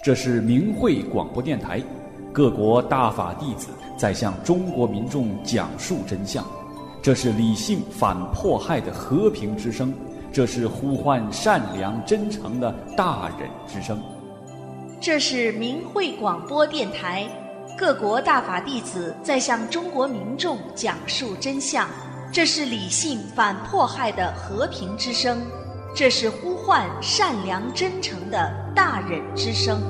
这是明慧广播电台，各国大法弟子在向中国民众讲述真相。这是理性反迫害的和平之声，这是呼唤善良真诚的大忍之声。 这是明慧广播电台，各国大法弟子在向中国民众讲述真相。这是理性反迫害的和平之声，这是呼唤善良真诚的大忍之声。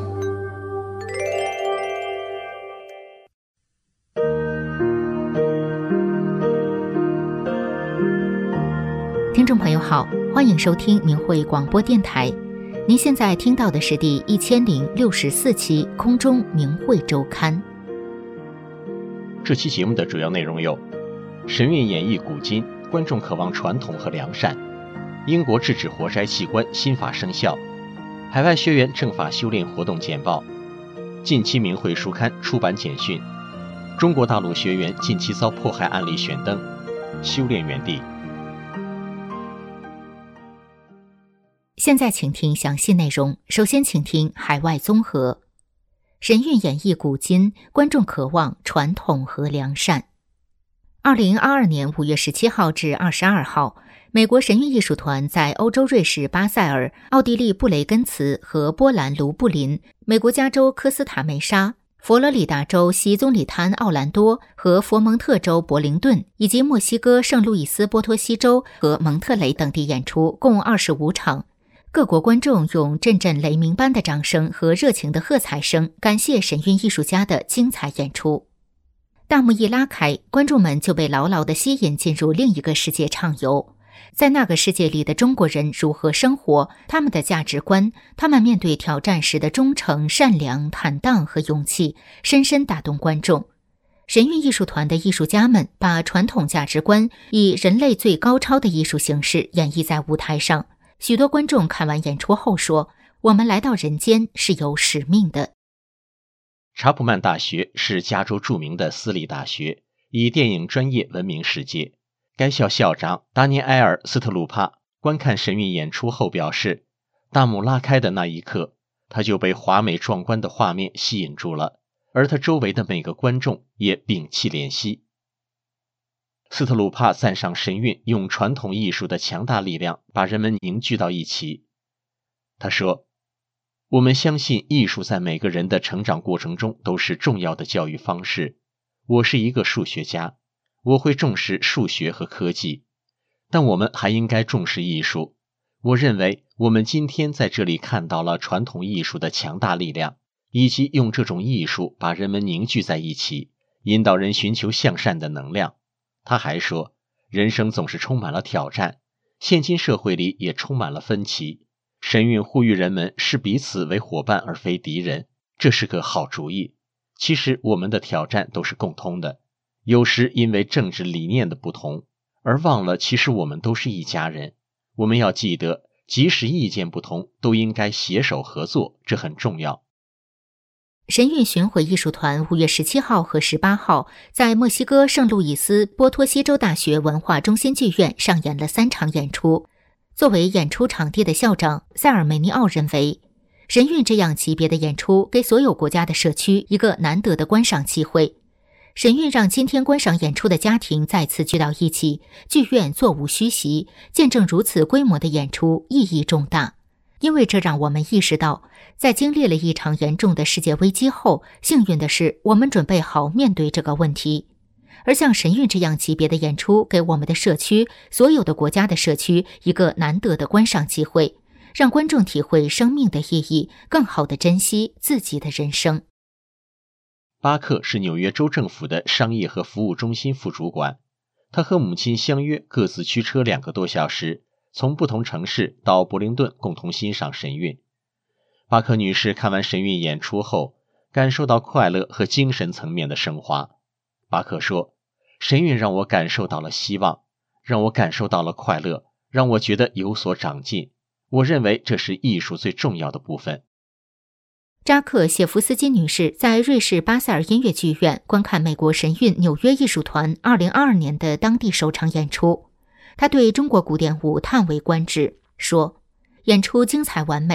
听众朋友好，欢迎收听明慧广播电台。您现在听到的是第1064期空中明慧周刊。 这期节目的主要内容有：神韵演绎古今，观众渴望传统和良善；英国制止活摘器官新法生效；海外学员正法修炼活动简报；近期明慧书刊出版简讯；中国大陆学员近期遭迫害案例选登；修炼园地。 现在请听详细内容。首先请听海外综合。神韵演绎古今，观众渴望传统和良善。2022年5月17号至22号，美国神韵艺术团在欧洲瑞士巴塞尔、奥地利布雷根茨和波兰卢布林、美国加州科斯塔梅沙、佛罗里达州西棕榈滩奥兰多和佛蒙特州柏灵顿，以及墨西哥圣路易斯波托西州和蒙特雷等地演出，共25场。各国观众用阵阵雷鸣般的掌声和热情的喝彩声感谢神韵艺术家的精彩演出。大幕一拉开，观众们就被牢牢地吸引进入另一个世界畅游。在那个世界里的中国人如何生活，他们的价值观，他们面对挑战时的忠诚、善良、坦荡和勇气，深深打动观众。神韵艺术团的艺术家们把传统价值观以人类最高超的艺术形式演绎在舞台上。许多观众看完演出后说，我们来到人间是有使命的。 查普曼大学是加州著名的私立大学，以电影专业闻名世界。该校校长达尼埃尔·斯特鲁帕观看神韵演出后表示，大幕拉开的那一刻，他就被华美壮观的画面吸引住了，而他周围的每个观众也屏气怜惜。斯特鲁帕赞赏神韵用传统艺术的强大力量把人们凝聚到一起。他说，我们相信艺术在每个人的成长过程中都是重要的教育方式。我是一个数学家，我会重视数学和科技，但我们还应该重视艺术。我认为我们今天在这里看到了传统艺术的强大力量，以及用这种艺术把人们凝聚在一起，引导人寻求向善的能量。他还说，人生总是充满了挑战，现今社会里也充满了分歧。神韵呼吁人们视彼此为伙伴而非敌人，这是个好主意。其实我们的挑战都是共通的，有时因为政治理念的不同，而忘了其实我们都是一家人。我们要记得，即使意见不同，都应该携手合作，这很重要。 神韵巡回艺术团5月17号和18号在墨西哥圣路易斯波托西州大学文化中心剧院上演了3场演出。作为演出场地的校长塞尔梅尼奥认为，神韵这样级别的演出给所有国家的社区一个难得的观赏机会。神韵让今天观赏演出的家庭再次聚到一起，剧院座无虚席，见证如此规模的演出意义重大。因为这让我们意识到，在经历了一场严重的世界危机后，幸运的是我们准备好面对这个问题。而像神韵这样级别的演出给我们的社区，所有的国家的社区一个难得的观赏机会，让观众体会生命的意义，更好地珍惜自己的人生。 巴克是纽约州政府的商业和服务中心副主管，他和母亲相约各自驱车2个多小时，从不同城市到柏灵顿共同欣赏神韵。巴克女士看完神韵演出后，感受到快乐和精神层面的升华。巴克说，神韵让我感受到了希望，让我感受到了快乐，让我觉得有所长进。我认为这是艺术最重要的部分。 扎克谢夫斯基女士在瑞士巴塞尔音乐剧院观看美国神韵纽约艺术团2022年的当地首场演出。她对中国古典舞叹为观止，说，演出精彩完美，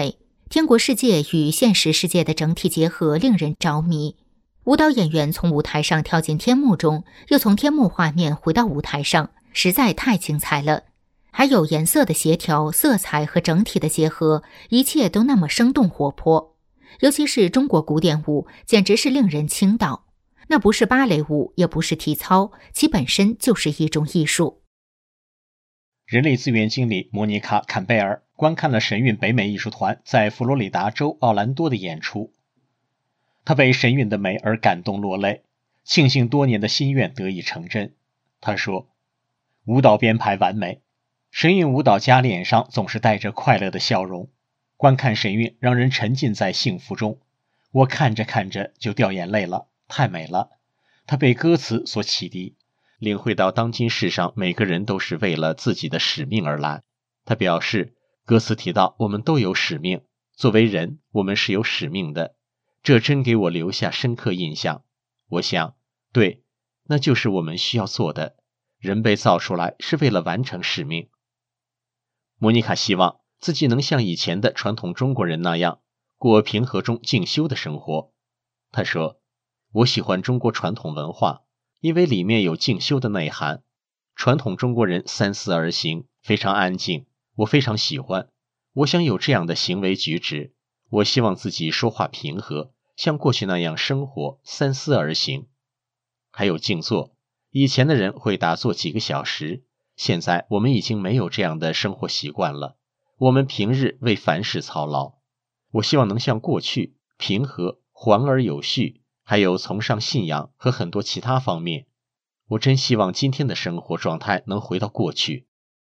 天国世界与现实世界的整体结合令人着迷。舞蹈演员从舞台上跳进天幕中，又从天幕画面回到舞台上，实在太精彩了。还有颜色的协调、色彩和整体的结合，一切都那么生动活泼。尤其是中国古典舞，简直是令人倾倒。那不是芭蕾舞，也不是体操，其本身就是一种艺术。 人力资源经理莫妮卡·坎贝尔观看了神韵北美艺术团在佛罗里达州奥兰多的演出，他被神韵的美而感动落泪，庆幸多年的心愿得以成真。他说，舞蹈编排完美，神韵舞蹈家脸上总是带着快乐的笑容，观看神韵让人沉浸在幸福中，我看着看着就掉眼泪了，太美了。他被歌词所启迪，领会到当今世上每个人都是为了自己的使命而来。他表示，歌词提到我们都有使命，作为人，我们是有使命的，这真给我留下深刻印象。我想，对，那就是我们需要做的。人被造出来是为了完成使命。莫妮卡希望自己能像以前的传统中国人那样，过平和中静修的生活。她说，我喜欢中国传统文化，因为里面有静修的内涵。传统中国人三思而行，非常安静，我非常喜欢。我想有这样的行为举止，我希望自己说话平和，像过去那样生活，三思而行。还有静坐，以前的人会打坐几个小时，现在我们已经没有这样的生活习惯了，我们平日为凡事操劳。我希望能像过去平和、缓而有序，还有崇尚信仰和很多其他方面。我真希望今天的生活状态能回到过去。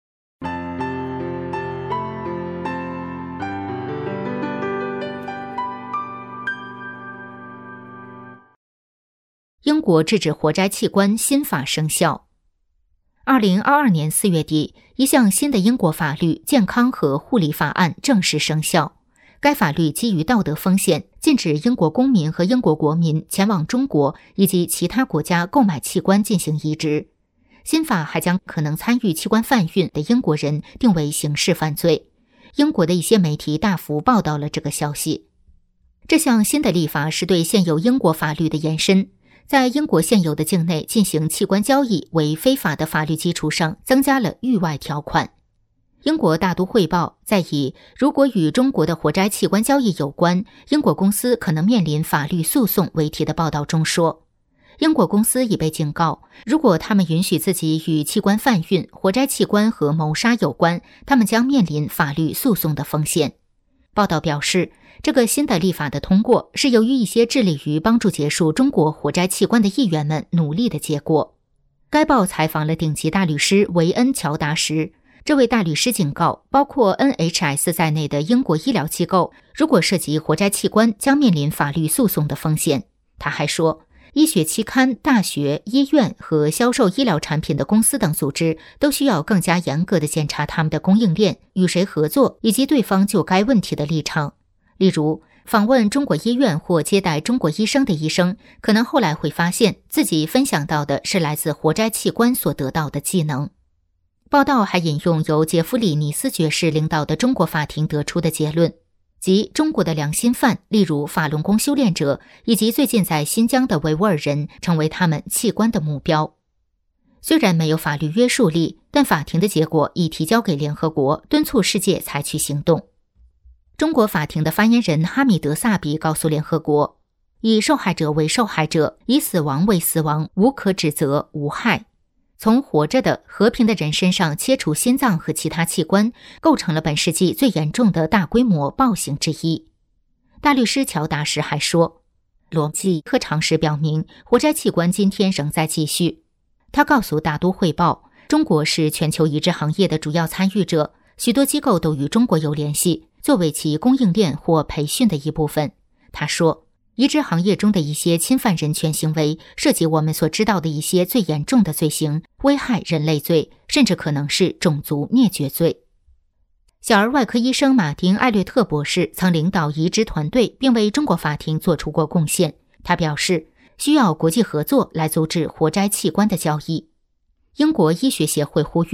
英国制止活摘器官新法生效。2022年4月底，一项新的英国法律《健康和护理法案》正式生效。该法律基于道德风险，禁止英国公民和英国国民前往中国以及其他国家购买器官进行移植。新法还将可能参与器官贩运的英国人定为刑事犯罪。英国的一些媒体大幅报道了这个消息。这项新的立法是对现有英国法律的延伸，在英国现有的境内进行器官交易为非法的法律基础上，增加了域外条款。英国大都汇报在以如果与中国的活摘器官交易有关，英国公司可能面临法律诉讼为题的报道中说，英国公司已被警告，如果他们允许自己与器官贩运、活摘器官和谋杀有关，他们将面临法律诉讼的风险。报道表示，这个新的立法的通过是由于一些致力于帮助结束中国活摘器官的议员们努力的结果。该报采访了顶级大律师维恩·乔达什，这位大律师警告，包括 NHS 在内的英国医疗机构，如果涉及活摘器官，将面临法律诉讼的风险。他还说，医学期刊、大学、医院和销售医疗产品的公司等组织都需要更加严格地检查他们的供应链、与谁合作以及对方就该问题的立场。例如，访问中国医院或接待中国医生的医生，可能后来会发现自己分享到的是来自活摘器官所得到的技能。报道还引用由杰弗里·尼斯爵士领导的中国法庭得出的结论，即中国的良心犯，例如法轮功修炼者以及最近在新疆的维吾尔人，成为他们器官的目标。虽然没有法律约束力，但法庭的结果已提交给联合国，敦促世界采取行动。中国法庭的发言人哈米德·萨比告诉联合国，以受害者为受害者，以死亡为死亡，无可指责，无害。从活着的和平的人身上切除心脏和其他器官，构成了本世纪最严重的大规模暴行之一。大律师乔达什还说，逻辑和常识表明，活摘器官今天仍在继续。他告诉大都汇报，中国是全球移植行业的主要参与者，许多机构都与中国有联系，作为其供应链或培训的一部分。他说，移植行业中的一些侵犯人权行为涉及我们所知道的一些最严重的罪行，危害人类罪，甚至可能是种族灭绝罪。小儿外科医生马丁·艾略特博士曾领导移植团队，并为中国法庭做出过贡献。他表示，需要国际合作来阻止活摘器官的交易。英国医学协会呼吁，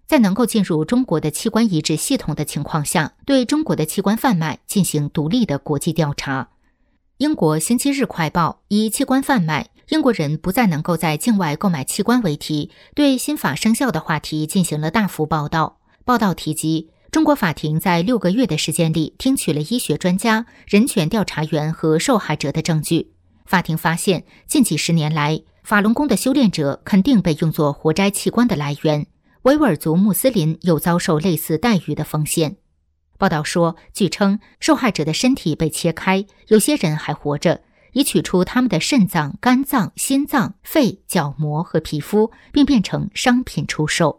在能够进入中国的器官移植系统的情况下，对中国的器官贩卖进行独立的国际调查。英国星期日快报以器官贩卖，英国人不再能够在境外购买器官为题，对新法生效的话题进行了大幅报道。报道提及，中国法庭在6个月的时间里听取了医学专家、人权调查员和受害者的证据。法庭发现，近几十年来，法轮功的修炼者肯定被用作活摘器官的来源，维吾尔族穆斯林有遭受类似待遇的风险。报道说，据称，受害者的身体被切开，有些人还活着，以取出他们的肾脏、肝脏、心脏、肺、角膜和皮肤，并变成商品出售。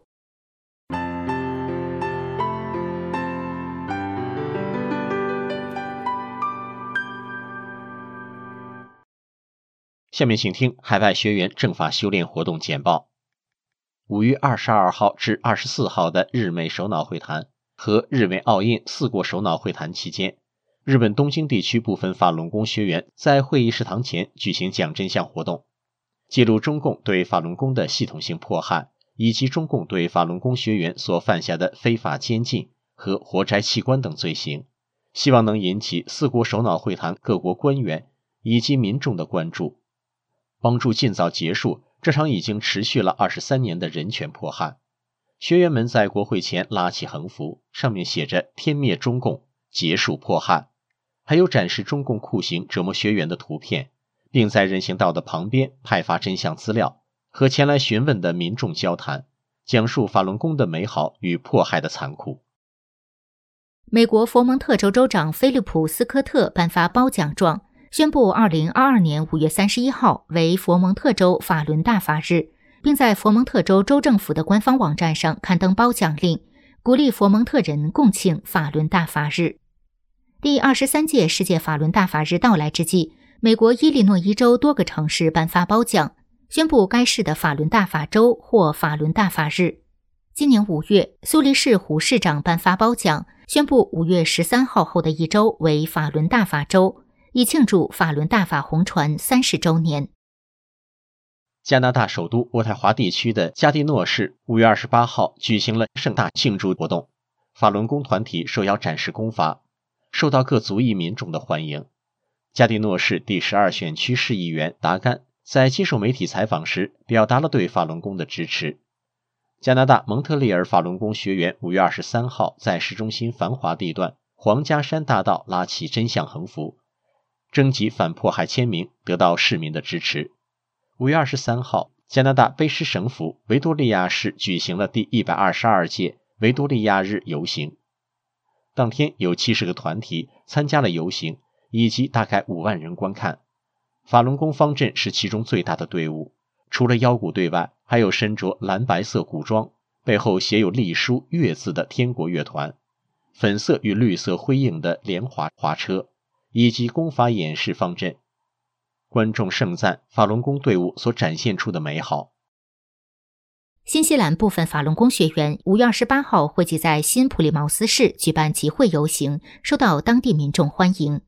下面请听海外学员正法修炼活动简报。5月22号至24号的日美首脑会谈和日美澳印4国首脑会谈期间，日本东京地区部分法轮功学员在会议食堂前举行讲真相活动，揭露中共对法轮功的系统性迫害，以及中共对法轮功学员所犯下的非法监禁和活摘器官等罪行，希望能引起4国首脑会谈各国官员以及民众的关注，帮助尽早结束这场已经持续了23年的人权迫害。学员们在国会前拉起横幅，上面写着“天灭中共，结束迫害”，还有展示中共酷刑折磨学员的图片，并在人行道的旁边派发真相资料，和前来询问的民众交谈，讲述法轮功的美好与迫害的残酷。 美国佛蒙特州州长菲利普·斯科特颁发褒奖状，宣布2022年5月31号为佛蒙特州法轮大法日，并在佛蒙特州州政府的官方网站上刊登褒奖令，鼓励佛蒙特人共庆法轮大法日。第23届世界法轮大法日到来之际，美国伊利诺伊州多个城市颁发褒奖，宣布该市的法轮大法周或法轮大法日。今年5月，苏黎世胡市长颁发褒奖，宣布5月13号后的一周为法轮大法周，以庆祝法轮大法红传30周年。 加拿大首都渥太华地区的加蒂诺市5月28号举行了盛大庆祝活动，法轮功团体受邀展示功法，受到各族裔民众的欢迎。加蒂诺市第12选区市议员达甘在接受媒体采访时表达了对法轮功的支持。加拿大蒙特利尔法轮功学员5月23号在市中心繁华地段皇家山大道拉起真相横幅，征集反迫害签名，得到市民的支持。5月23号，加拿大卑诗省府维多利亚市举行了第122届维多利亚日游行。当天有70个团体参加了游行，以及大概5万人观看。法轮功方阵是其中最大的队伍，除了腰鼓队外，还有身着蓝白色古装，背后写有隶书乐字的天国乐团，粉色与绿色辉映的莲花花车，以及功法演示方阵。观众盛赞法轮功队伍所展现出的美好。 新西兰部分法轮功学员5月28号汇集在新普利茅斯市举办集会游行，受到当地民众欢迎。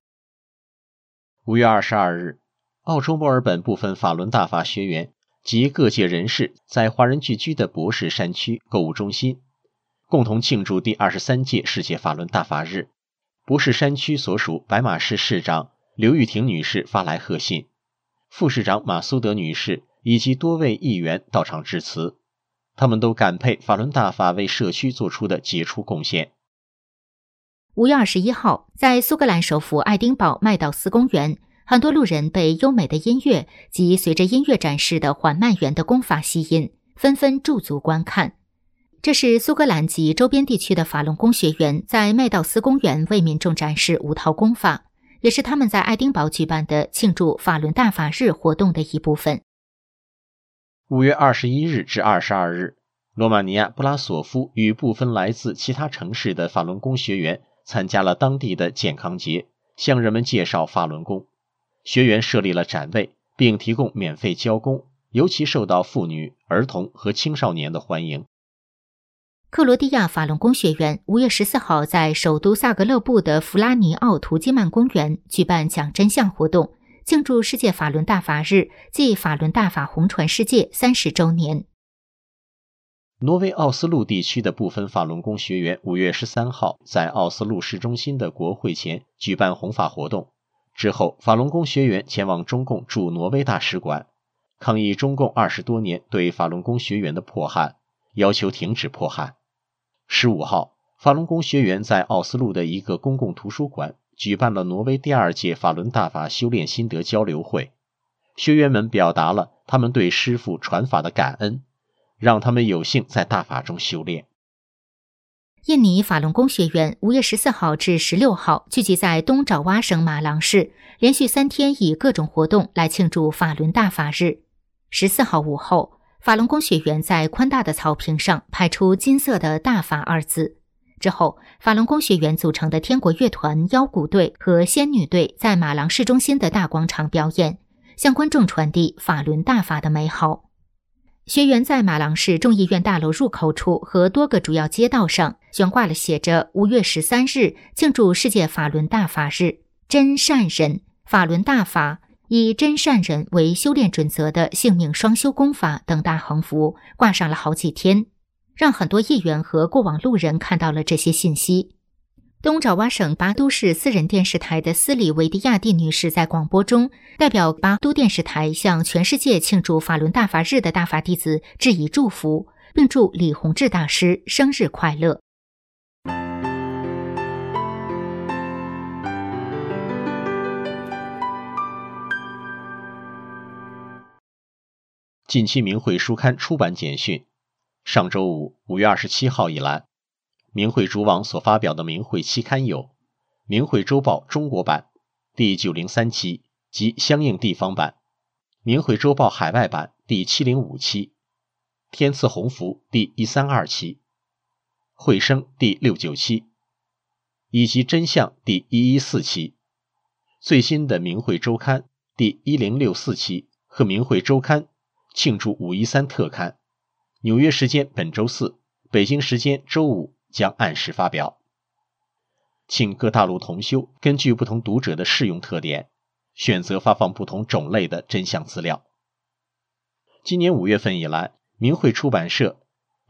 5月22日，澳洲墨尔本部分法轮大法学员及各界人士在华人聚居的博士山区购物中心共同庆祝第23届世界法轮大法日。博士山区所属白马市市长刘玉婷女士发来贺信，副市长马苏德女士以及多位议员到场致辞，他们都感佩法轮大法为社区做出的杰出贡献。 5月21号，在苏格兰首府爱丁堡麦道斯公园，很多路人被优美的音乐及随着音乐展示的缓慢圆的功法吸引，纷纷驻足观看。这是苏格兰及周边地区的法轮功学员在麦道斯公园为民众展示5套功法，也是他们在爱丁堡举办的庆祝法轮大法日活动的一部分。 5月21日至22日，罗马尼亚布拉索夫与部分来自其他城市的法轮功学员参加了当地的健康节，向人们介绍法轮功。学员设立了展位，并提供免费教功，尤其受到妇女、儿童和青少年的欢迎。 克罗地亚法轮功学员5月14号在首都萨格勒布的弗拉尼奥图基曼公园举办讲真相活动，庆祝世界法轮大法日暨法轮大法红传世界30周年。 挪威奥斯陆地区的部分法轮功学员5月13号在奥斯陆市中心的国会前举办红法活动，之后法轮功学员前往中共驻挪威大使馆，抗议中共20多年对法轮功学员的迫害，要求停止迫害。15号，法轮功学员在奥斯陆的一个公共图书馆举办了挪威第2届法轮大法修炼心得交流会，学员们表达了他们对师父传法的感恩，让他们有幸在大法中修炼。 印尼法轮功学员5月14号至16号聚集在东爪哇省马郎市，连续3天以各种活动来庆祝法轮大法日。14号午后，法轮功学员在宽大的草坪上排出金色的大法2字。之后，法轮功学员组成的天国乐团、腰鼓队和仙女队在马郎市中心的大广场表演，向观众传递法轮大法的美好。学员在马郎市众议院大楼入口处和多个主要街道上悬挂了写着5月13日庆祝世界法轮大法日、真善人、法轮大法、以真善人为修炼准则的性命双修功法等大横幅，挂上了好几天，让很多议员和过往路人看到了这些信息。东爪哇省巴都市私人电视台的斯里维迪亚蒂女士在广播中代表巴都电视台向全世界庆祝法轮大法日的大法弟子致以祝福，并祝李洪志大师生日快乐。 近期明慧书刊出版简讯，上周五5月27号以来，明慧主网所发表的明慧期刊有明慧周报中国版第903期及相应地方版，明慧周报海外版第705期，天赐鸿福第132期，慧生第69期，以及真相第114期。最新的明慧周刊第1064期和明慧周刊庆祝513特刊，纽约时间本周四，北京时间周五将按时发表。请各大陆同修根据不同读者的适用特点，选择发放不同种类的真相资料。今年5月份以来，明慧出版社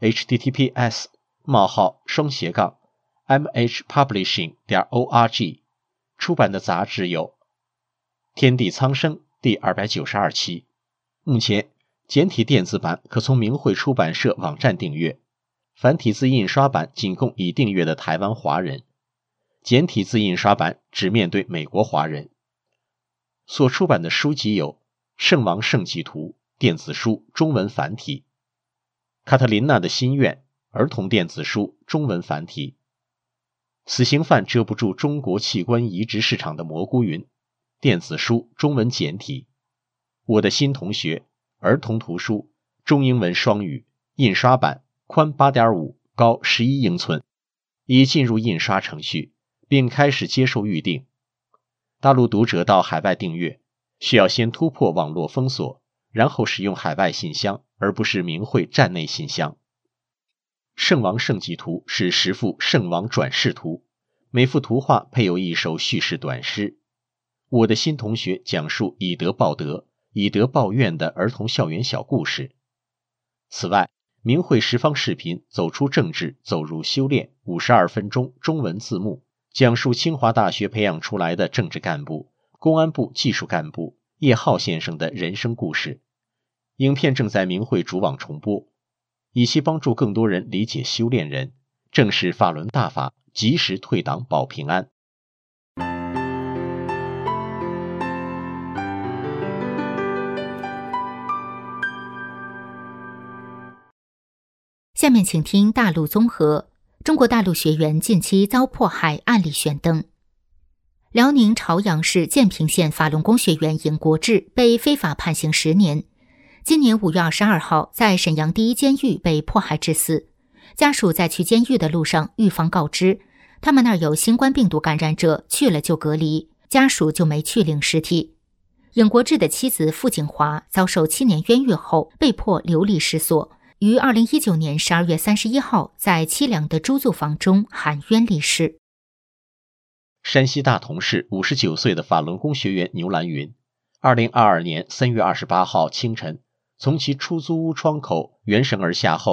https://mhpublishing.org 出版的杂志有天地苍生第292期。目前简体电子版可从明慧出版社网站订阅，繁体字印刷版仅供已订阅的台湾华人，简体字印刷版只面对美国华人。所出版的书籍有《圣王圣迹图》电子书中文繁体，卡特琳娜的心愿儿童电子书中文繁体，死刑犯遮不住中国器官移植市场的蘑菇云电子书中文简体，我的新同学儿童图书中英文双语印刷版宽 8.5 高11英寸，已进入印刷程序并开始接受预订。大陆读者到海外订阅需要先突破网络封锁，然后使用海外信箱而不是明慧站内信箱。圣王圣迹图是10幅圣王转世图，每幅图画配有一首叙事短诗。我的新同学讲述以德报德、以德报怨的儿童校园小故事。此外，明慧10方视频走出政治走入修炼52分钟中文字幕，讲述清华大学培养出来的政治干部、公安部技术干部叶浩先生的人生故事。影片正在明慧主网重播，以期帮助更多人理解修炼人，正是法轮大法，及时退党保平安。 下面请听大陆综合。中国大陆学员近期遭迫害案例悬灯。辽宁朝阳市建平县法轮功学员尹国志被非法判刑10年，今年5月22号在沈阳第一监狱被迫害致死。家属在去监狱的路上，狱方告知他们那儿有新冠病毒感染者，去了就隔离，家属就没去领尸体。尹国志的妻子傅景华遭受7年冤狱后，被迫流离失所，于2019年12月31号在凄凉的租住房中含冤离世。 山西大同市59岁的法轮功学员牛兰云，2022年3月28号清晨从其出租屋窗口原绳而下后，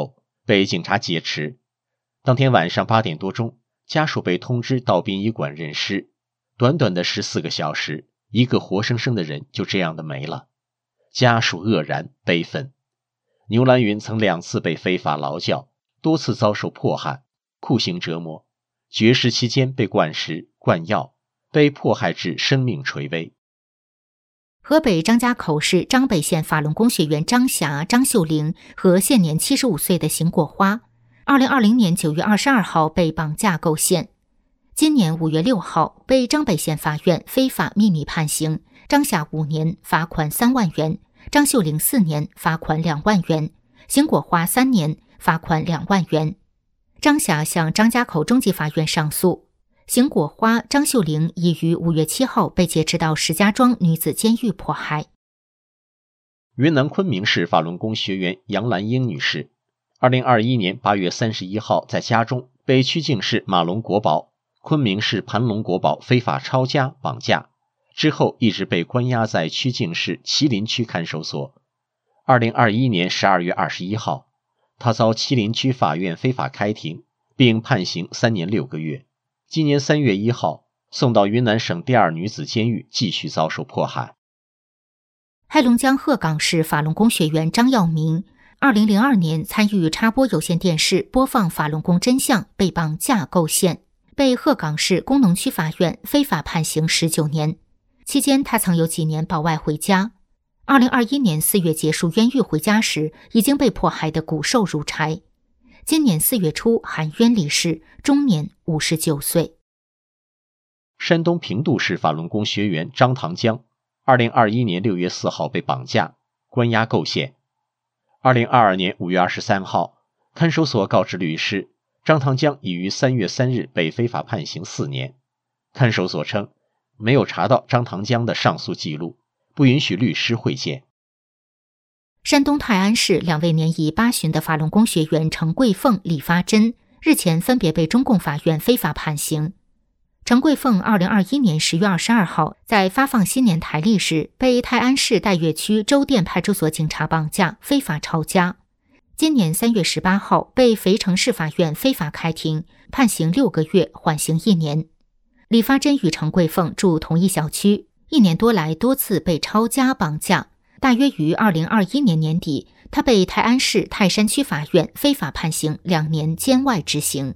被警察劫持。当天晚上8点多钟，家属被通知到殡仪馆认尸。短短的14个小时，一个活生生的人就这样的没了，家属愕然悲愤。牛兰云曾2次被非法劳教，多次遭受迫害、酷刑折磨，绝食期间被灌食、灌药，被迫害至生命垂危。 河北张家口市张北县法轮功学员张霞、张秀玲和现年75岁的邢果花，2020年9月22号被绑架构陷。今年5月6号被张北县法院非法秘密判刑，张霞5年，罚款3万元；张秀玲4年，罚款2万元；邢果花3年，罚款2万元。张霞向张家口中级法院上诉，邢果花、张秀玲已于5月7号被劫持到石家庄女子监狱迫害。 云南昆明市法轮功学员杨兰英女士，2021年8月31号在家中被曲靖市马龙国宝、昆明市盘龙国宝非法抄家绑架，之后一直被关押在曲靖市麒麟区看守所。2021年12月21号，他遭麒麟区法院非法开庭，并判刑3年6个月。今年3月1号，送到云南省第2女子监狱继续遭受迫害。 黑龙江鹤岗市法轮功学员张耀明2002年参与插播有线电视播放法轮功真相，被绑架构陷，被鹤岗市工农区法院非法判刑19年。期间他曾有几年保外回家。2021年4月结束冤狱回家时，已经被迫害得骨瘦如柴。今年4月初含冤离世，终年59岁。 山东平度市法轮功学员张唐江2021年6月4号被绑架，关押构陷。2022年5月23号，看守所告知律师，张唐江已于3月3日被非法判刑4年。看守所称，没有查到张唐江的上诉记录，不允许律师会见。 山东泰安市2位年已8旬的法轮功学员程桂凤、李发珍日前分别被中共法院非法判刑。程桂凤2021年10月22号在发放新年台历时，被泰安市岱岳区周店派出所警察绑架，非法抄家。今年3月18号被肥城市法院非法开庭，判刑6个月，缓刑1年。李发珍与程桂凤住同一小区，1年多来多次被抄家绑架。大约于2021年年底，他被泰安市泰山区法院非法判刑2年监外执行。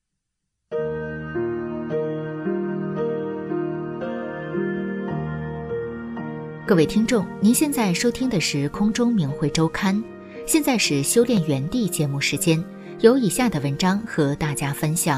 各位听众，您现在收听的是空中明慧周刊，现在是修炼原地节目时间，有以下的文章和大家分享。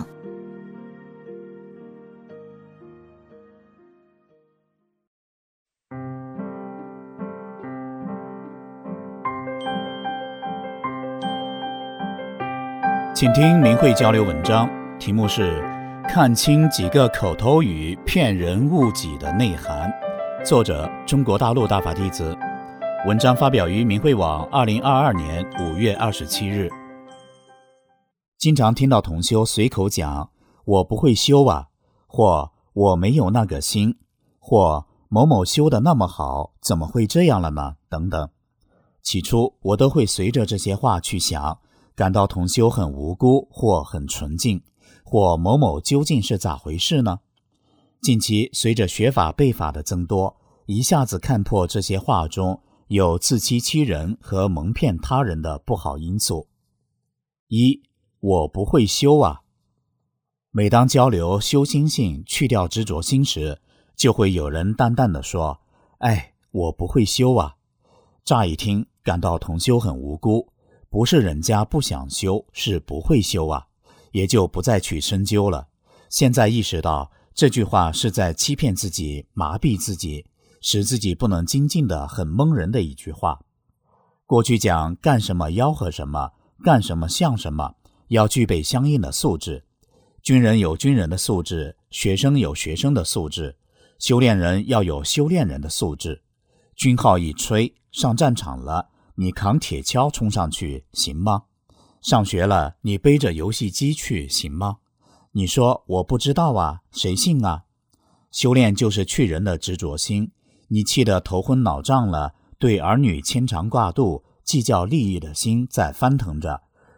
请听明慧交流文章，题目是看清几个口头语骗人误己的内涵，作者中国大陆大法弟子。文章发表于明慧网2022年5月27日。经常听到同修随口讲我不会修啊，或我没有那个心，或某某修得那么好，怎么会这样了呢？等等。起初我都会随着这些话去想，感到同修很无辜，或很纯净，或某某究竟是咋回事呢？近期随着学法背法的增多，一下子看破这些话中有自欺欺人和蒙骗他人的不好因素。一，我不会修啊。每当交流修心性去掉执着心时，就会有人淡淡地说，哎，我不会修啊。乍一听感到同修很无辜，不是人家不想修，是不会修啊，也就不再去深究了。现在意识到这句话是在欺骗自己，麻痹自己，使自己不能精进的很蒙人的一句话。过去讲干什么吆喝什么，干什么像什么，要具备相应的素质。军人有军人的素质，学生有学生的素质，修炼人要有修炼人的素质。军号一吹，上战场了，你扛铁锹冲上去行吗？上学了，你背着游戏机去行吗？你说我不知道啊，谁信啊？修炼就是去人的执着心，你气得头昏脑胀了，对儿女牵肠挂肚，计较利益的心在翻腾着，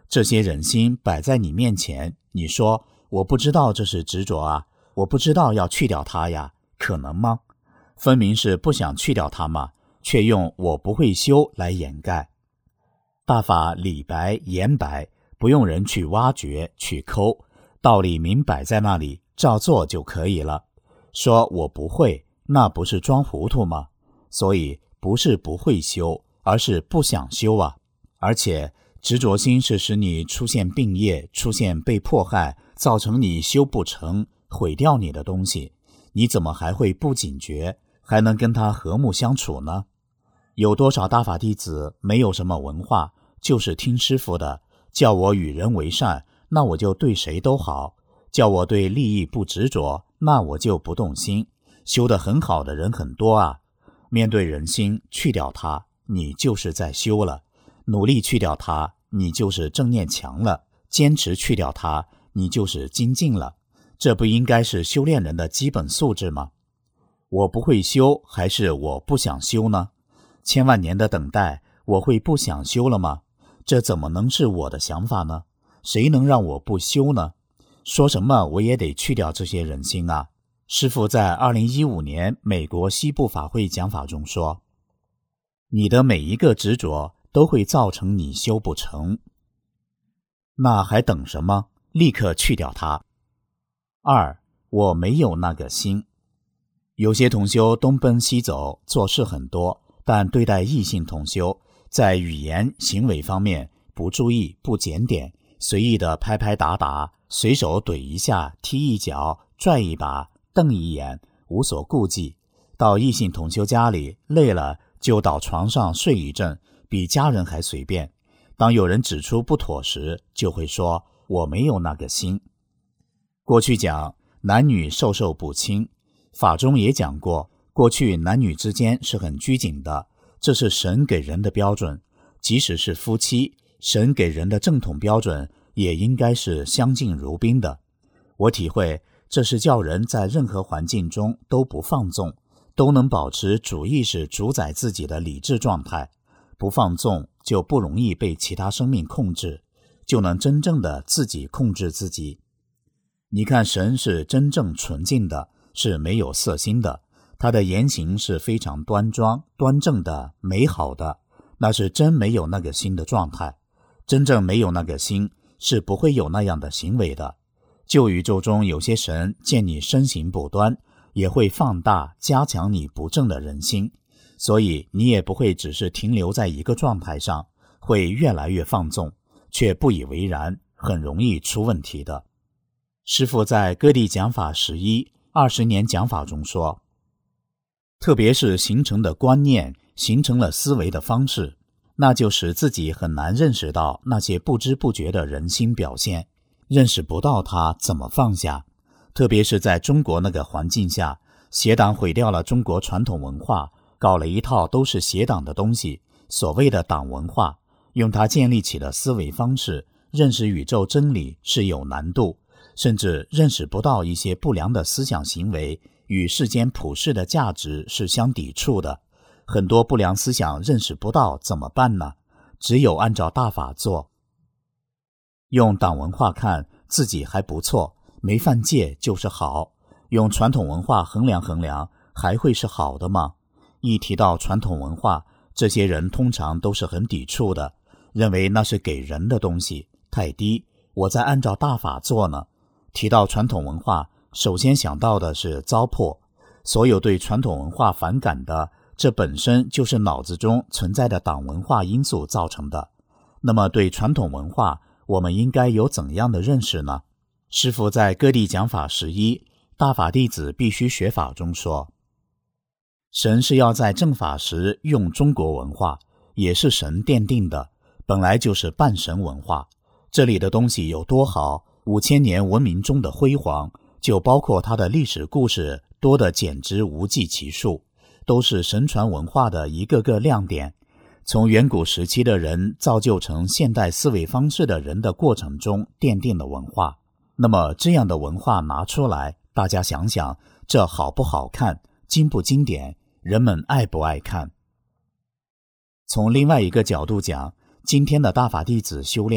这些忍心摆在你面前，你说我不知道这是执着啊，我不知道要去掉它呀，可能吗？分明是不想去掉它嘛，却用我不会修来掩盖。大法理白言白，不用人去挖掘去抠，道理明摆在那里，照做就可以了。说我不会，那不是装糊涂吗？所以不是不会修，而是不想修啊。而且执着心是使你出现病业，出现被迫害，造成你修不成，毁掉你的东西，你怎么还会不警觉，还能跟他和睦相处呢？有多少大法弟子没有什么文化，就是听师父的，叫我与人为善，那我就对谁都好；叫我对利益不执着，那我就不动心。修得很好的人很多啊。面对人心，去掉它，你就是在修了；努力去掉它，你就是正念强了；坚持去掉它，你就是精进了。这不应该是修炼人的基本素质吗？我不会修，还是我不想修呢？千万年的等待，我会不想修了吗？这怎么能是我的想法呢？谁能让我不修呢？说什么我也得去掉这些忍心啊。师父在2015年美国西部法会讲法中说，你的每一个执着都会造成你修不成，那还等什么？立刻去掉它。2，我没有那个心。有些同修东奔西走，做事很多，但对待异性同修，在语言行为方面不注意不检点，随意的拍拍打打，随手怼一下，踢一脚，拽一把，瞪一眼，无所顾忌。到异性同修家里，累了就倒床上睡一阵，比家人还随便。当有人指出不妥时，就会说我没有那个心。过去讲男女授受不亲，法中也讲过，过去男女之间是很拘谨的，这是神给人的标准。即使是夫妻，神给人的正统标准也应该是相敬如宾的。我体会，这是叫人在任何环境中都不放纵，都能保持主意识主宰自己的理智状态。不放纵，就不容易被其他生命控制，就能真正的自己控制自己。你看，神是真正纯净的，是没有色心的，他的言行是非常端庄、端正的、美好的，那是真没有那个心的状态。真正没有那个心，是不会有那样的行为的。旧宇宙中有些神见你身形不端，也会放大加强你不正的人心，所以你也不会只是停留在一个状态上，会越来越放纵，却不以为然，很容易出问题的。师父在各地讲法11-20年讲法中说，特别是形成的观念，形成了思维的方式，那就使自己很难认识到那些不知不觉的人心表现，认识不到它怎么放下。特别是在中国那个环境下，邪党毁掉了中国传统文化，搞了一套都是邪党的东西，所谓的党文化，用它建立起的思维方式，认识宇宙真理是有难度，甚至认识不到一些不良的思想行为与世间普世的价值是相抵触的。很多不良思想认识不到怎么办呢？只有按照大法做。用党文化看自己还不错，没犯戒就是好。用传统文化衡量衡量，还会是好的吗？一提到传统文化，这些人通常都是很抵触的，认为那是给人的东西，太低，我在按照大法做呢。提到传统文化，首先想到的是糟粕。所有对传统文化反感的，这本身就是脑子中存在的党文化因素造成的。那么对传统文化，我们应该有怎样的认识呢？师父在各地讲法11大法弟子必须学法中说，神是要在正法时用中国文化，也是神奠定的，本来就是半神文化。这里的东西有多好，5000年文明中的辉煌，就包括它的历史故事多得简直无计其数，都是神传文化的一个个亮点。从远古时期的人造就成现代思维方式的人的过程中奠定的文化。那么这样的文化拿出来，大家想想，这好不好看，经不经典，人们爱不爱看？从另外一个角度讲，今天的大法弟子修炼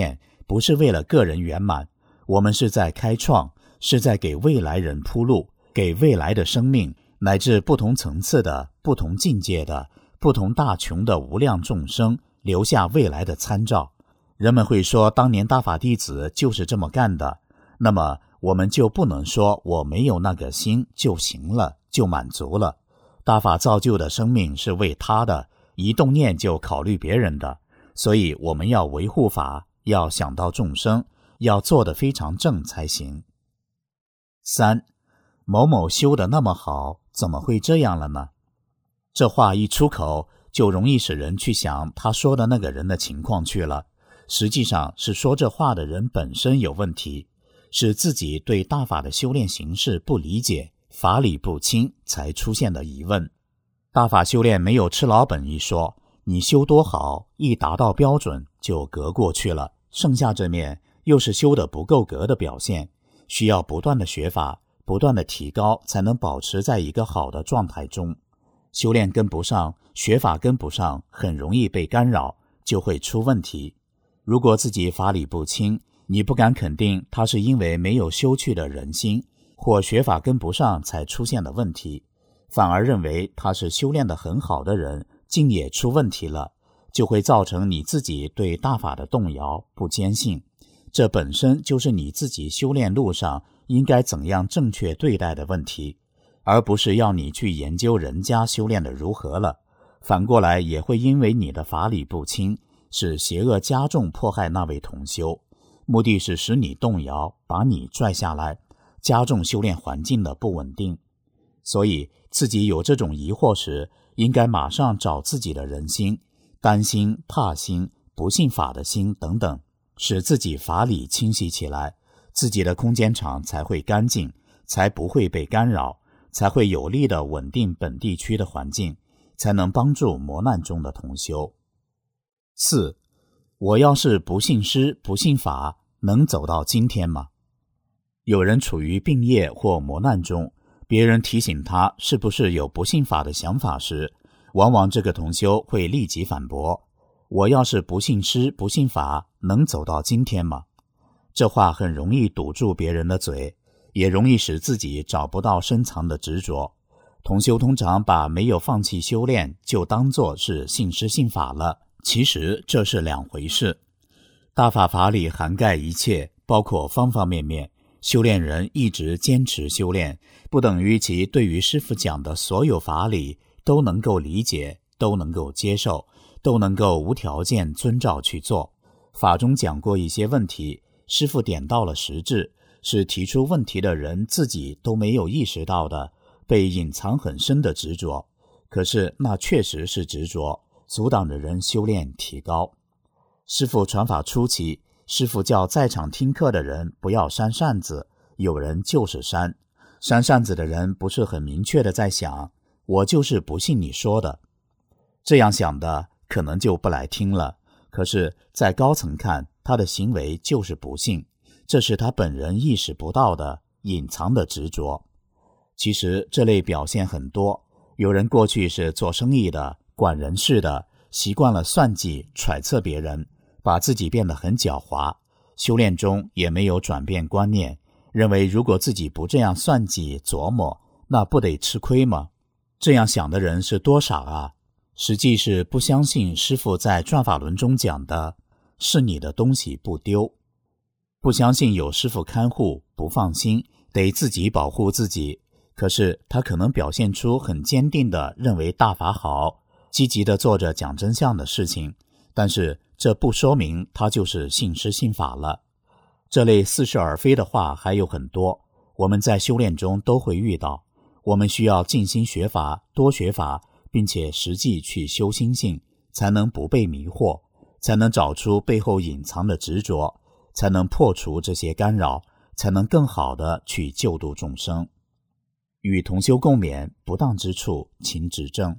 不是为了个人圆满，我们是在开创，是在给未来人铺路，给未来的生命乃至不同层次的、不同境界的、不同大穷的无量众生留下未来的参照。人们会说当年大法弟子就是这么干的，那么我们就不能说我没有那个心就行了，就满足了。大法造就的生命是为他的，一动念就考虑别人的，所以我们要维护法，要想到众生，要做得非常正才行。3. 某某修得那么好，怎么会这样了呢？这话一出口，就容易使人去想他说的那个人的情况去了。实际上是说这话的人本身有问题，是自己对大法的修炼形式不理解，法理不清才出现的疑问。大法修炼没有吃老本一说，你修多好，一达到标准就格过去了，剩下这面又是修得不够格的表现，需要不断的学法，不断的提高，才能保持在一个好的状态中。修炼跟不上，学法跟不上，很容易被干扰，就会出问题。如果自己法理不清，你不敢肯定他是因为没有修去的人心，或学法跟不上才出现的问题，反而认为他是修炼得很好的人，竟也出问题了，就会造成你自己对大法的动摇，不坚信。这本身就是你自己修炼路上应该怎样正确对待的问题，而不是要你去研究人家修炼的如何了。反过来也会因为你的法理不清，使邪恶加重迫害那位同修，目的是使你动摇，把你拽下来，加重修炼环境的不稳定。所以自己有这种疑惑时，应该马上找自己的人心、担心、怕心、不信法的心等等，使自己法理清晰起来，自己的空间场才会干净，才不会被干扰，才会有力的稳定本地区的环境，才能帮助磨难中的同修。4. 我要是不信师不信法，能走到今天吗？有人处于病业或磨难中，别人提醒他是不是有不信法的想法时，往往这个同修会立即反驳，我要是不信师不信法，能走到今天吗？这话很容易堵住别人的嘴，也容易使自己找不到深藏的执着。同修通常把没有放弃修炼就当作是信师信法了，其实这是两回事。大法法理涵盖一切，包括方方面面，修炼人一直坚持修炼，不等于其对于师父讲的所有法理都能够理解，都能够接受，都能够无条件遵照去做。法中讲过一些问题，师父点到了实质，是提出问题的人自己都没有意识到的，被隐藏很深的执着。可是那确实是执着，阻挡着人修炼提高。师父传法初期，师父叫在场听课的人不要扇扇子，有人就是扇扇子的人不是很明确的在想，我就是不信你说的。这样想的可能就不来听了，可是在高层看，他的行为就是不信，这是他本人意识不到的隐藏的执着。其实这类表现很多，有人过去是做生意的、管人事的，习惯了算计揣测别人，把自己变得很狡猾，修炼中也没有转变观念，认为如果自己不这样算计琢磨，那不得吃亏吗？这样想的人是多少啊？实际是不相信师父在转法轮中讲的是你的东西不丢，不相信有师父看护，不放心，得自己保护自己。可是他可能表现出很坚定的认为大法好，积极的做着讲真相的事情，但是这不说明他就是信师信法了。这类似是而非的话还有很多，我们在修炼中都会遇到。我们需要静心学法，多学法，并且实际去修心性，才能不被迷惑，才能找出背后隐藏的执着，才能破除这些干扰，才能更好地去救度众生。与同修共勉，不当之处请指正。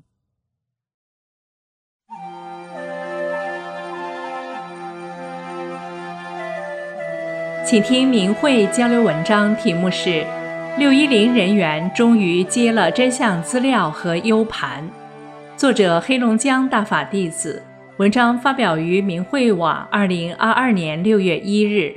请听明慧交流文章，题目是610人员终于接了真相资料和 U 盘，作者黑龙江大法弟子， 文章发表于明慧网2022年6月1日。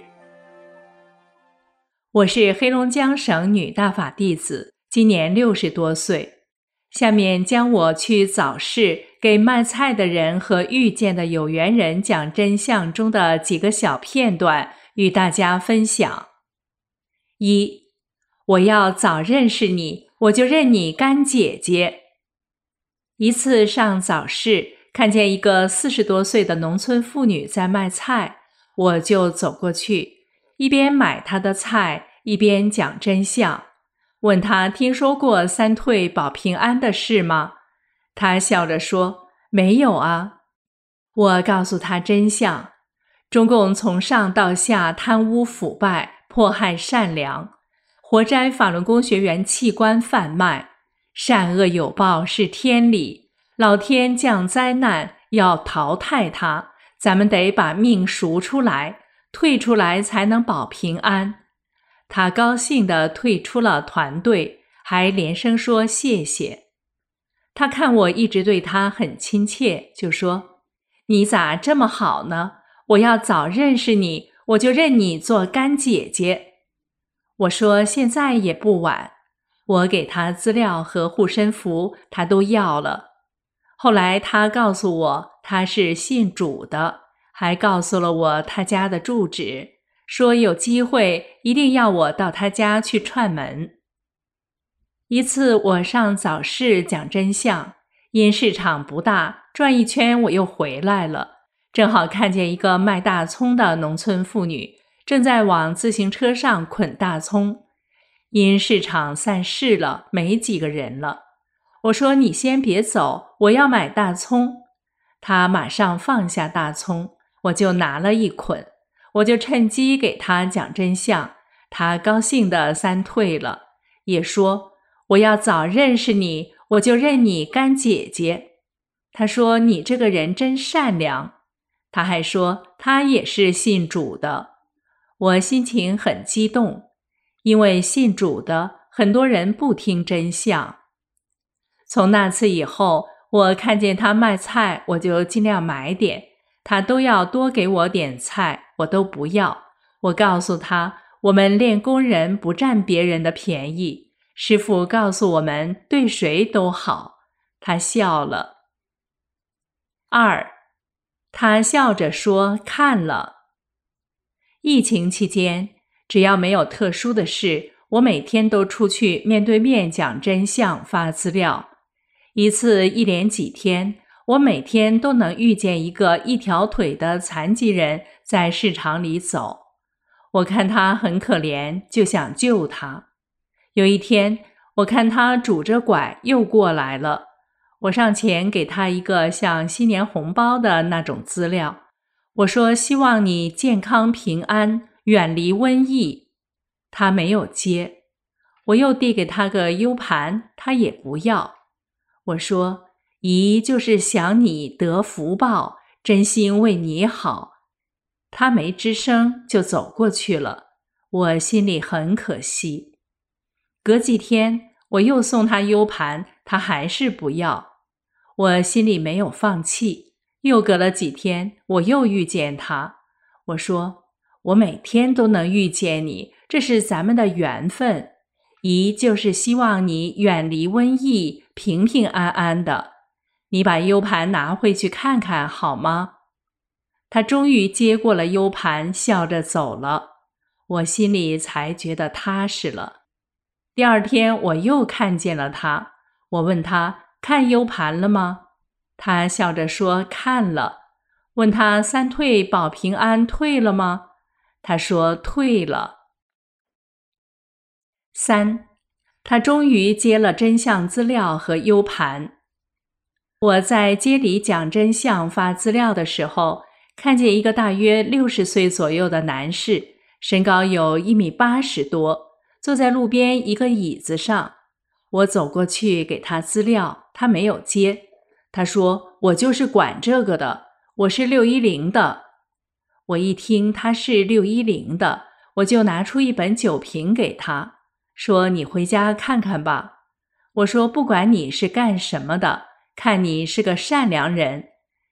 我是黑龙江省女大法弟子，今年60多岁。下面将我去早市给卖菜的人和遇见的有缘人讲真相中的几个小片段与大家分享。1. 我要早认识你，我就认你干姐姐。一次上早市，看见一个40多岁的农村妇女在卖菜，我就走过去，一边买她的菜，一边讲真相，问她听说过3退保平安的事吗？她笑着说没有啊。我告诉她真相，中共从上到下贪污腐败，迫害善良，活摘法轮功学员器官贩卖，善恶有报是天理，老天降灾难要淘汰他，咱们得把命赎出来，退出来才能保平安。他高兴地退出了团队，还连声说谢谢。他看我一直对他很亲切，就说：你咋这么好呢？我要早认识你，我就认你做干姐姐。我说现在也不晚，我给他资料和护身符，他都要了。后来他告诉我他是信主的，还告诉了我他家的住址，说有机会一定要我到他家去串门。一次我上早市讲真相，因市场不大，转一圈我又回来了，正好看见一个卖大葱的农村妇女正在往自行车上捆大葱，因市场散市了，没几个人了。我说你先别走，我要买大葱。她马上放下大葱，我就拿了一捆，我就趁机给她讲真相，她高兴地3退了，也说我要早认识你，我就认你干姐姐。她说你这个人真善良。她还说她也是信主的。我心情很激动，因为信主的很多人不听真相。从那次以后，我看见他卖菜，我就尽量买点，他都要多给我点菜，我都不要。我告诉他，我们练功人不占别人的便宜，师父告诉我们对谁都好。他笑了。2. 他笑着说看了。疫情期间，只要没有特殊的事，我每天都出去面对面讲真相，发资料。一次一连几天，我每天都能遇见一个1条腿的残疾人在市场里走。我看他很可怜，就想救他。有一天，我看他拄着拐又过来了，我上前给他一个像新年红包的那种资料。我说希望你健康平安，远离瘟疫。他没有接。我又递给他个 U 盘，他也不要。我说姨就是想你得福报，真心为你好。他没吱声就走过去了，我心里很可惜。隔几天我又送他 U 盘，他还是不要。我心里没有放弃，又隔了几天我又遇见他。我说我每天都能遇见你，这是咱们的缘分。姨就是希望你远离瘟疫，平平安安的。你把 U 盘拿回去看看好吗？他终于接过了 U 盘，笑着走了。我心里才觉得踏实了。第2天我又看见了他，我问他看 U 盘了吗？他笑着说看了。问他3退保平安退了吗？他说退了。3. 他终于接了真相资料和 U 盘。我在街里讲真相发资料的时候，看见一个大约60岁左右的男士，身高有1.80米多，坐在路边一个椅子上。我走过去给他资料，他没有接。他说我就是管这个的，我是610的。我一听他是610的，我就拿出一本酒瓶给他，说你回家看看吧。我说不管你是干什么的，看你是个善良人。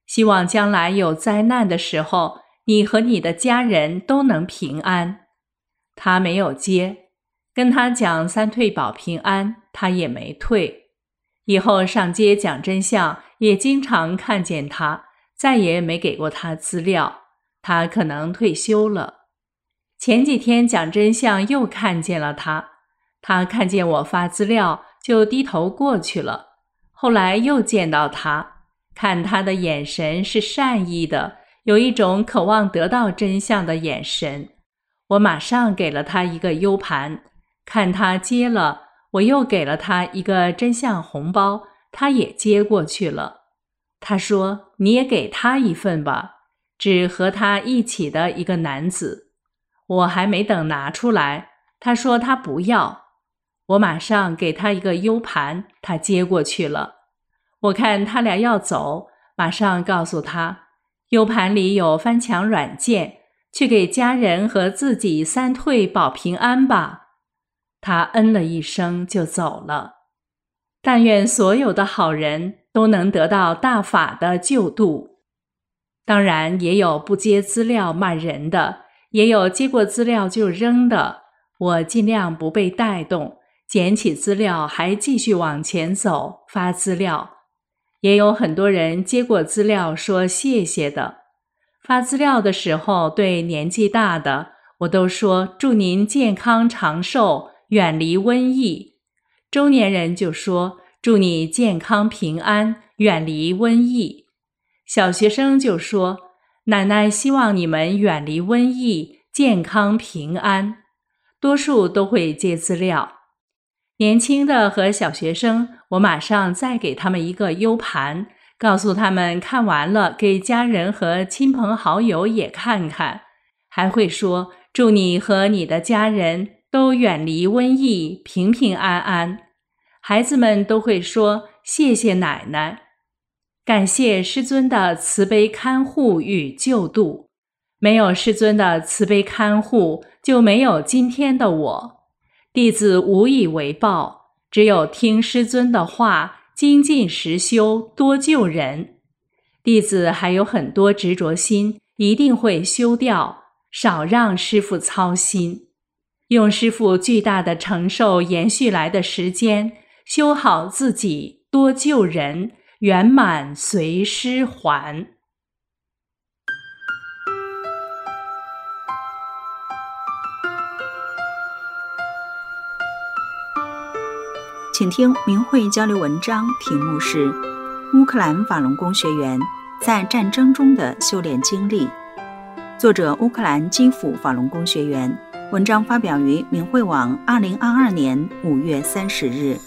希望将来有灾难的时候，你和你的家人都能平安。他没有接，跟他讲三退保平安，他也没退。以后上街讲真相，也经常看见他，再也没给过他资料，他可能退休了。前几天讲真相又看见了他，他看见我发资料就低头过去了。后来又见到他，看他的眼神是善意的，有一种渴望得到真相的眼神。我马上给了他一个 U 盘，看他接了，我又给了他一个真相红包，他也接过去了。他说：“你也给他一份吧。”指和他一起的一个男子。我还没等拿出来，他说他不要。我马上给他一个 U 盘，他接过去了。我看他俩要走，马上告诉他 U 盘里有翻墙软件，去给家人和自己三退保平安吧。他嗯了一声就走了。但愿所有的好人都能得到大法的救度。当然也有不接资料骂人的，也有接过资料就扔的，我尽量不被带动，捡起资料还继续往前走，发资料。也有很多人接过资料说谢谢的。发资料的时候，对年纪大的，我都说祝您健康长寿，远离瘟疫。中年人就说祝你健康平安，远离瘟疫。小学生就说奶奶希望你们远离瘟疫，健康平安。多数都会接资料。年轻的和小学生，我马上再给他们一个 U 盘，告诉他们看完了给家人和亲朋好友也看看，还会说祝你和你的家人都远离瘟疫，平平安安。孩子们都会说谢谢奶奶，感谢师尊的慈悲看护与救度。没有师尊的慈悲看护，就没有今天的我。弟子无以为报，只有听师尊的话，精进实修，多救人。弟子还有很多执着心，一定会修掉，少让师父操心。用师父巨大的承受延续来的时间，修好自己，多救人，圆满随师还。 请听明慧交流文章，题目是乌克兰法轮功学员在战争中的修炼经历，作者乌克兰基辅法轮功学员，文章发表于明慧网2022年5月30日。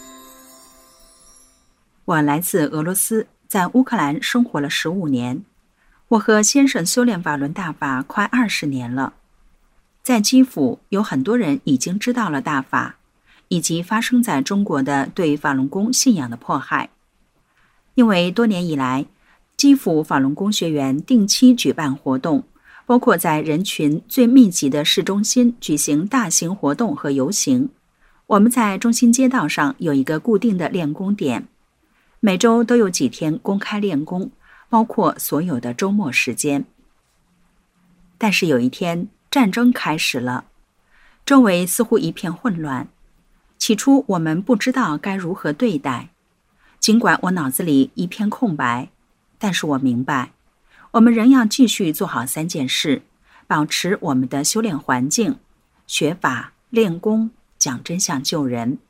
我来自俄罗斯，在乌克兰生活了15年。我和先生修炼法轮大法快20年了。在基辅，有很多人已经知道了大法，以及发生在中国的对法轮功信仰的迫害。因为多年以来，基辅法轮功学员定期举办活动，包括在人群最密集的市中心举行大型活动和游行。我们在中心街道上有一个固定的练功点，每周都有几天公开练功，包括所有的周末时间。但是有一天，战争开始了，周围似乎一片混乱。起初我们不知道该如何对待，尽管我脑子里一片空白，但是我明白，我们仍要继续做好3件事，保持我们的修炼环境，学法、练功、讲真相救人。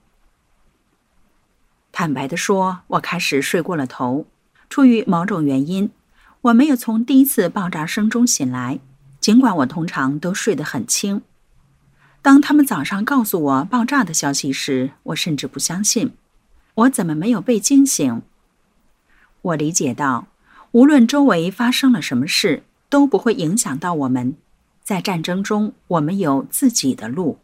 坦白地说，我开始睡过了头。出于某种原因，我没有从第一次爆炸声中醒来，尽管我通常都睡得很轻。当他们早上告诉我爆炸的消息时，我甚至不相信，我怎么没有被惊醒？我理解到，无论周围发生了什么事，都不会影响到我们。在战争中，我们有自己的路。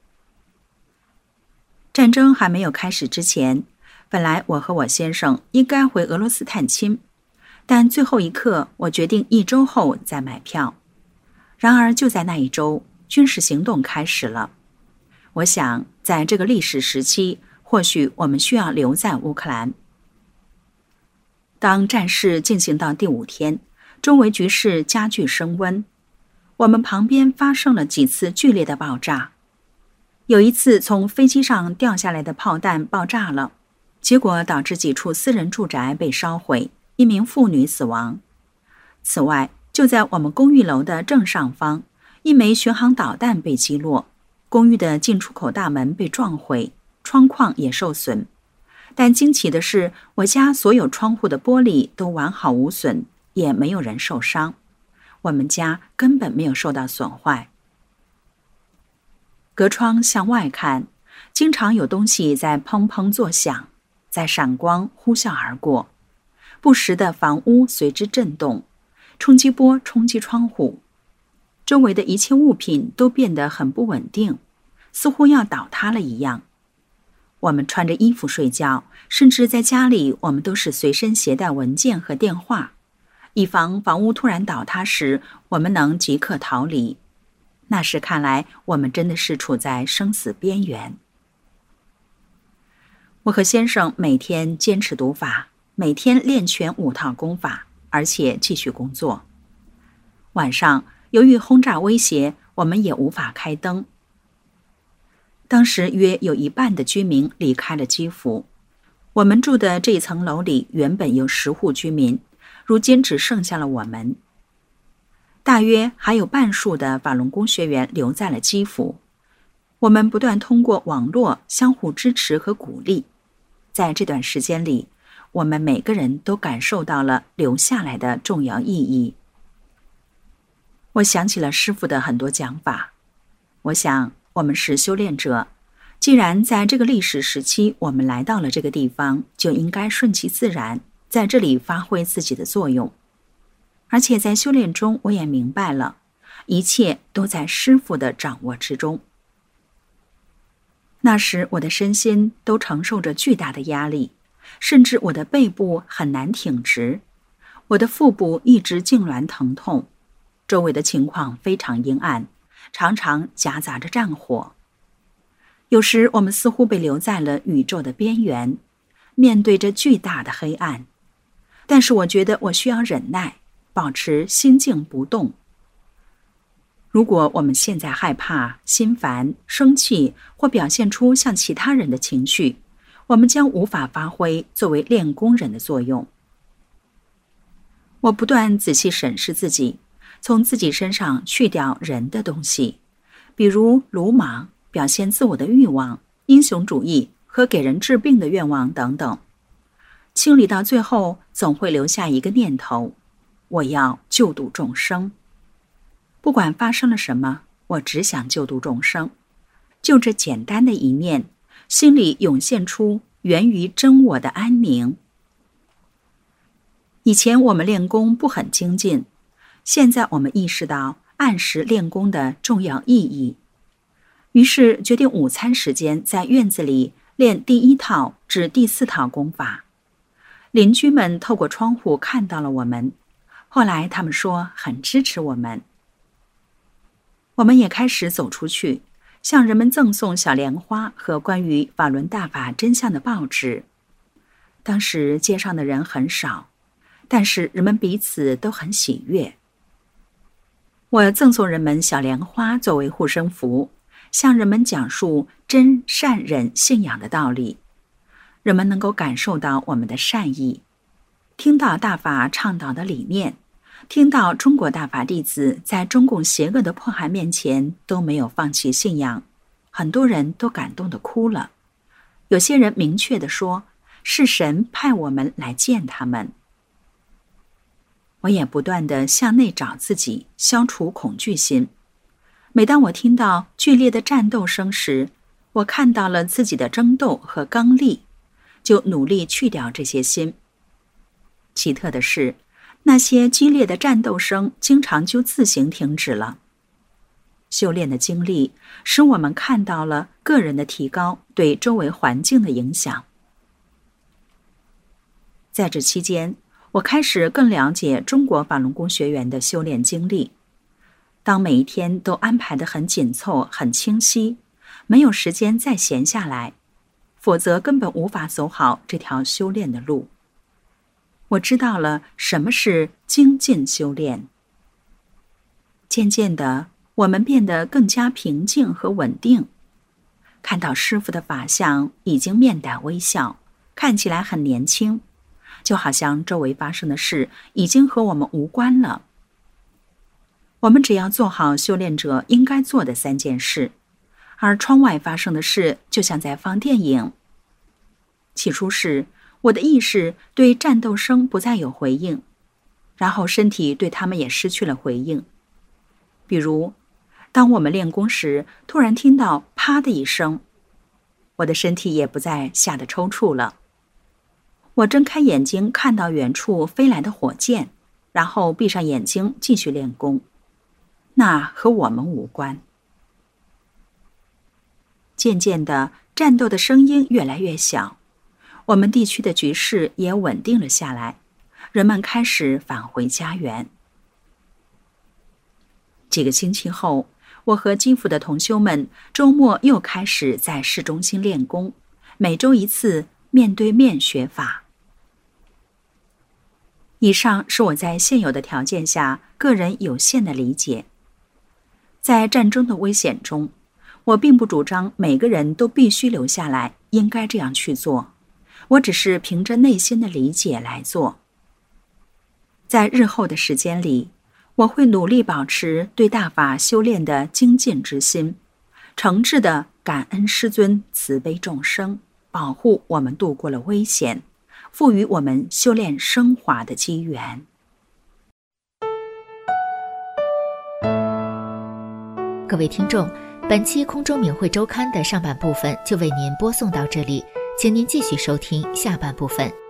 战争还没有开始之前，本来我和我先生应该回俄罗斯探亲，但最后一刻，我决定1周后再买票。然而就在那一周，军事行动开始了。我想，在这个历史时期，或许我们需要留在乌克兰。当战事进行到第5天， 周围局势加剧升温。我们旁边发生了几次剧烈的爆炸，有一次从飞机上掉下来的炮弹爆炸了，结果导致几处私人住宅被烧毁，1名妇女死亡。此外，就在我们公寓楼的正上方，1枚巡航导弹被击落，公寓的进出口大门被撞毁，窗框也受损。但惊奇的是，我家所有窗户的玻璃都完好无损，也没有人受伤。我们家根本没有受到损坏。隔窗向外看，经常有东西在砰砰作响，在闪光呼啸而过，不时的房屋随之震动，冲击波冲击窗户，周围的一切物品都变得很不稳定，似乎要倒塌了一样。我们穿着衣服睡觉，甚至在家里我们都是随身携带文件和电话，以防房屋突然倒塌时我们能即刻逃离。那时看来，我们真的是处在生死边缘。我和先生每天坚持读法，每天练全5套功法，而且继续工作。晚上由于轰炸威胁，我们也无法开灯。当时约有1半的居民离开了基辅。我们住的这一层楼里原本有10户居民，如今只剩下了我们。大约还有半数的法轮功学员留在了基辅。我们不断通过网络相互支持和鼓励。在这段时间里，我们每个人都感受到了留下来的重要意义。我想起了师父的很多讲法。我想，我们是修炼者，既然在这个历史时期我们来到了这个地方，就应该顺其自然，在这里发挥自己的作用。而且在修炼中，我也明白了，一切都在师父的掌握之中。那时我的身心都承受着巨大的压力，甚至我的背部很难挺直，我的腹部一直痉挛疼痛，周围的情况非常阴暗，常常夹杂着战火。有时我们似乎被留在了宇宙的边缘，面对着巨大的黑暗。但是我觉得我需要忍耐，保持心静不动。如果我们现在害怕、心烦、生气，或表现出像其他人的情绪，我们将无法发挥作为练功人的作用。我不断仔细审视自己，从自己身上去掉人的东西，比如鲁莽、表现自我的欲望、英雄主义和给人治病的愿望等等。清理到最后，总会留下一个念头：我要救度众生。不管发生了什么，我只想救度众生。就这简单的一念，心里涌现出源于真我的安宁。以前我们练功不很精进，现在我们意识到按时练功的重要意义，于是决定午餐时间在院子里练第1套至第4套功法。邻居们透过窗户看到了我们，后来他们说很支持我们。我们也开始走出去，向人们赠送小莲花和关于法轮大法真相的报纸。当时街上的人很少，但是人们彼此都很喜悦。我赠送人们小莲花作为护身符，向人们讲述真善忍信仰的道理。人们能够感受到我们的善意，听到大法倡导的理念，听到中国大法弟子在中共邪恶的迫害面前都没有放弃信仰，很多人都感动地哭了。有些人明确地说，是神派我们来见他们。我也不断地向内找自己，消除恐惧心。每当我听到剧烈的战斗声时，我看到了自己的争斗和刚力，就努力去掉这些心。奇特的是，那些激烈的战斗声经常就自行停止了。修炼的经历使我们看到了个人的提高对周围环境的影响。在这期间，我开始更了解中国法轮功学员的修炼经历。当每一天都安排得很紧凑、很清晰，没有时间再闲下来，否则根本无法走好这条修炼的路。 我知道了什么是精进修炼。渐渐的，我们变得更加平静和稳定。看到师父的法相已经面带微笑，看起来很年轻，就好像周围发生的事已经和我们无关了。我们只要做好修炼者应该做的3件事，而窗外发生的事就像在放电影。起初是我的意识对战斗声不再有回应，然后身体对它们也失去了回应。比如当我们练功时，突然听到啪的一声，我的身体也不再吓得抽搐了。我睁开眼睛，看到远处飞来的火箭，然后闭上眼睛继续练功，那和我们无关。渐渐的，战斗的声音越来越小，我们地区的局势也稳定了下来，人们开始返回家园。几个星期后，我和基辅的同修们周末又开始在市中心练功，每周1次面对面学法。以上是我在现有的条件下个人有限的理解。在战争的危险中，我并不主张每个人都必须留下来，应该这样去做，我只是凭着内心的理解来做。在日后的时间里，我会努力保持对大法修炼的精进之心，诚挚地感恩师尊慈悲众生，保护我们度过了危险，赋予我们修炼升华的机缘。 各位听众，本期空中明慧周刊的上半部分就为您播送到这里，请您继续收听下半部分。